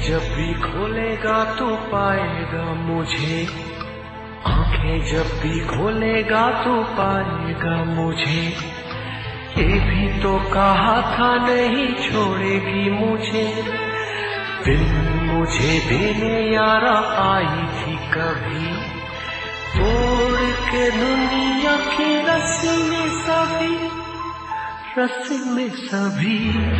जब भी खोलेगा तो पाएगा मुझे, आंखें जब भी खोलेगा तो पाएगा मुझे। ये भी तो कहा था नहीं छोड़ेगी मुझे, दिल मुझे देने यारा आई थी कभी, तोड़ के दुनिया की रस्सी में सभी, रस्सी में सभी।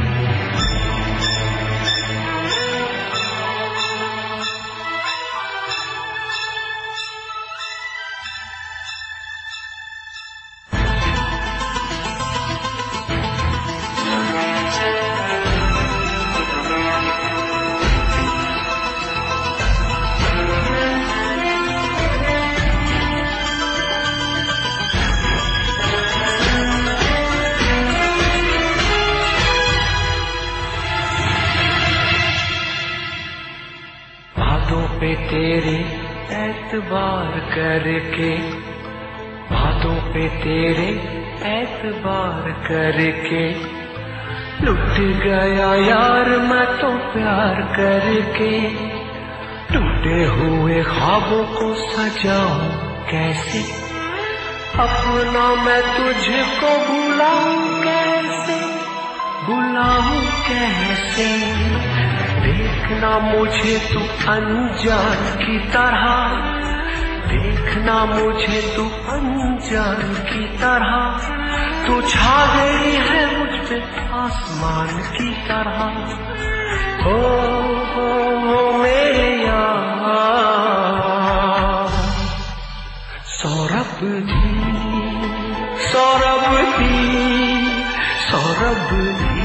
बातों पे तेरे एतबार करके, बातों पे तेरे एतबार करके, लुट गया यार मैं तो प्यार करके। टूटे हुए ख्वाबों को सजाऊं कैसे, अपना मैं तुझको भुलाऊं कैसे, भुलाऊं कैसे। देखना मुझे तू अनजान की तरह, देखना मुझे तू अनजान की तरह, तू छा गई है मुझ पे आसमान की तरह। ओ मेरे यार, सौरभ दी, सौरभ दी, सौरभ दी।